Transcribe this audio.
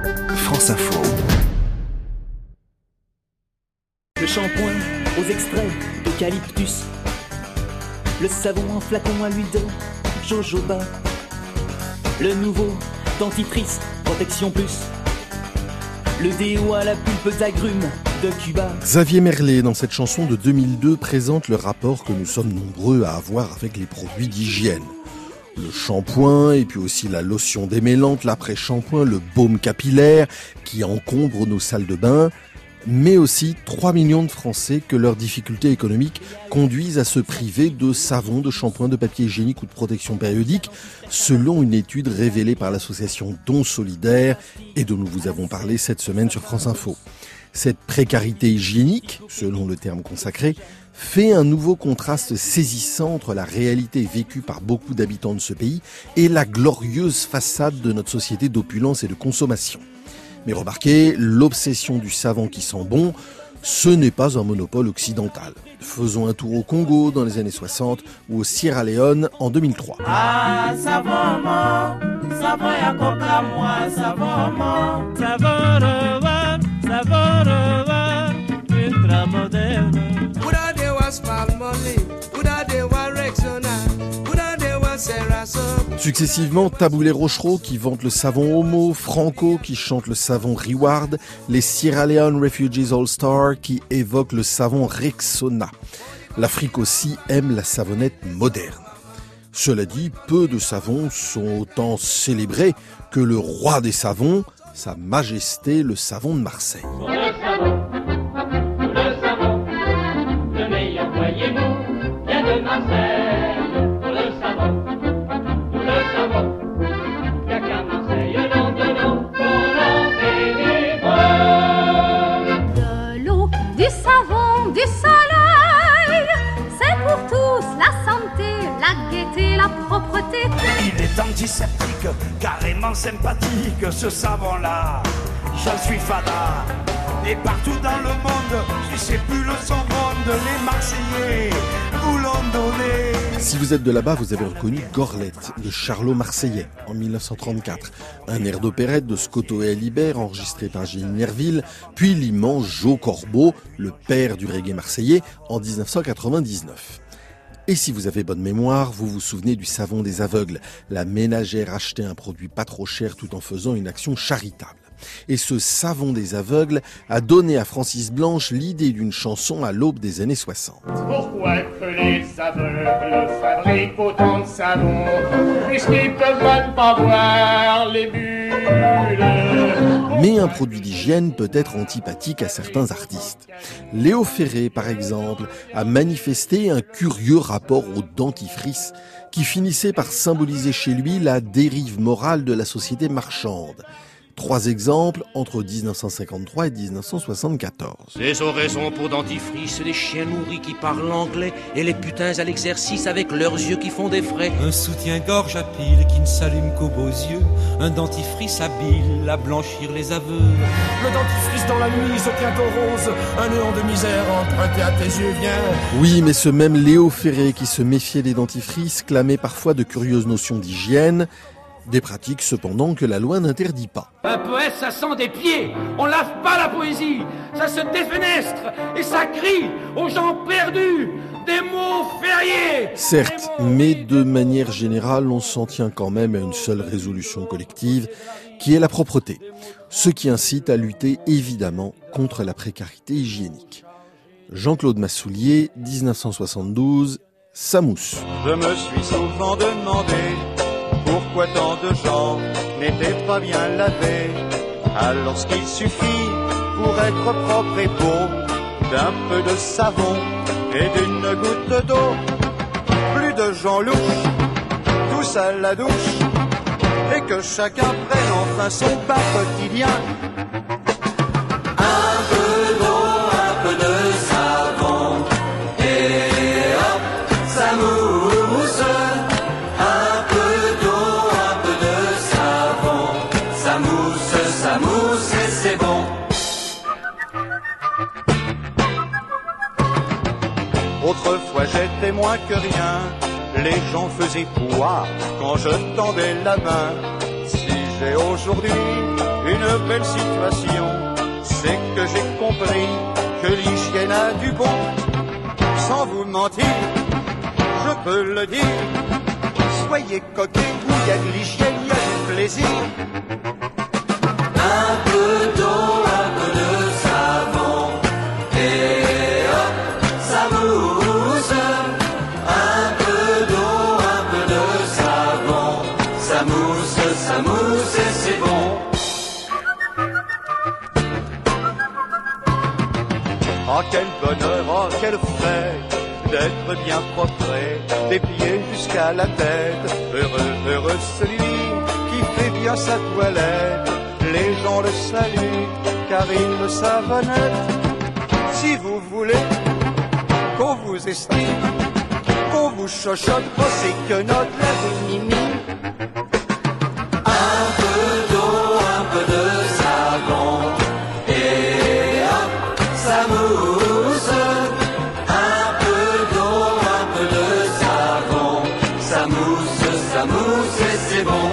France Info. Le shampoing aux extraits d'eucalyptus, le savon en flacon à l'huile de jojoba, le nouveau dentifrice Protection Plus, le déo à la pulpe d'agrumes de Cuba. Xavier Merlet, dans cette chanson de 2002, présente le rapport que nous sommes nombreux à avoir avec les produits d'hygiène. Le shampoing, et puis aussi la lotion démêlante, l'après-shampoing, le baume capillaire qui encombre nos salles de bain, mais aussi 3 millions de Français que leurs difficultés économiques conduisent à se priver de savon, de shampoing, de papier hygiénique ou de protection périodique, selon une étude révélée par l'association Dons Solidaires et dont nous vous avons parlé cette semaine sur France Info. Cette précarité hygiénique, selon le terme consacré, fait un nouveau contraste saisissant entre la réalité vécue par beaucoup d'habitants de ce pays et la glorieuse façade de notre société d'opulence et de consommation. Mais remarquez, l'obsession du savon qui sent bon, ce n'est pas un monopole occidental. Faisons un tour au Congo dans les années 60 ou au Sierra Leone en 2003. Ah, savon, savon, yakoka moi, savon, savon, ultra moderne. Successivement, Taboulé Rochereau qui vante le savon Homo, Franco qui chante le savon Reward, les Sierra Leone Refugees All-Star qui évoquent le savon Rexona. L'Afrique aussi aime la savonnette moderne. Cela dit, peu de savons sont autant célébrés que le roi des savons, Sa Majesté le savon de Marseille. Le meilleur, voyez-vous, vient de Marseille. Pour le savon, y'a qu'à Marseille, nom de l'eau, qu'on en délivre. De l'eau, du savon, du soleil, c'est pour tous la santé, la gaieté, la propreté. Il est antiseptique, carrément sympathique, ce savon-là, j'en suis fada. Et partout dans le monde, si c'est plus le son ronde, les Marseillais vous l'ont donné. Si vous êtes de là-bas, vous avez reconnu Gorlette, de Charlot Marseillais, en 1934. Un air d'opérette de Scotto et Alibert, enregistré par Gilles Nerville, puis l'immense Joe Corbeau, le père du reggae marseillais, en 1999. Et si vous avez bonne mémoire, vous vous souvenez du savon des aveugles. La ménagère achetait un produit pas trop cher tout en faisant une action charitable. Et ce savon des aveugles a donné à Francis Blanche l'idée d'une chanson à l'aube des années 60. Pourquoi que les aveugles fabriquent autant de savon, puisqu'ils peuvent même pas voir les bulles? Mais un produit d'hygiène peut être antipathique à certains artistes. Léo Ferré, par exemple, a manifesté un curieux rapport au dentifrice qui finissait par symboliser chez lui la dérive morale de la société marchande. 3 exemples entre 1953 et 1974. Les oraisons pour dentifrice, les chiens nourris qui parlent anglais et les putains à l'exercice avec leurs yeux qui font des frais. Un soutien-gorge à pile qui ne s'allume qu'aux beaux yeux, un dentifrice habile à blanchir les aveux. Le dentifrice dans la nuit se tient au rose, un néant de misère emprunté à tes yeux, viens. Oui, mais ce même Léo Ferré qui se méfiait des dentifrices clamait parfois de curieuses notions d'hygiène. Des pratiques cependant que la loi n'interdit pas. Un poète, ça sent des pieds, on lave pas la poésie, ça se défenestre et ça crie aux gens perdus, des mots fériés. Certes, mais de manière générale, on s'en tient quand même à une seule résolution collective, qui est la propreté. Ce qui incite à lutter évidemment contre la précarité hygiénique. Jean-Claude Massoulier, 1972, Samousse. Je me suis souvent demandé pourquoi tant de gens n'étaient pas bien lavés, alors qu'il suffit pour être propre et beau d'un peu de savon et d'une goutte d'eau. Plus de gens louches, tous à la douche, et que chacun prenne enfin son bain quotidien. Un peu d'eau, un peu de savon, et hop, ça mousse. Un peu d'eau, un peu de savon, ça mousse et c'est bon. Autrefois j'étais moins que rien, les gens faisaient poids quand je tendais la main. Si j'ai aujourd'hui une belle situation, c'est que j'ai compris que l'hygiène a du bon. Sans vous mentir, je peux le dire, soyez coquets, où il y a de l'hygiène, il y a du plaisir. Un peu d'eau, un peu de savon, et hop, ça mousse. Un peu d'eau, un peu de savon, ça mousse et c'est bon. Oh quel bonheur, oh quel frais d'être bien propre, des pieds jusqu'à la tête. Heureux, heureux celui qui fait bien sa toilette. Les gens le saluent car ils le savonnette. Si vous voulez qu'on vous estime, qu'on vous chochote, oh c'est que notre la mini. Un peu d'eau, un peu de savon, et hop, ça mousse. Un peu d'eau, un peu de savon, ça mousse et c'est bon.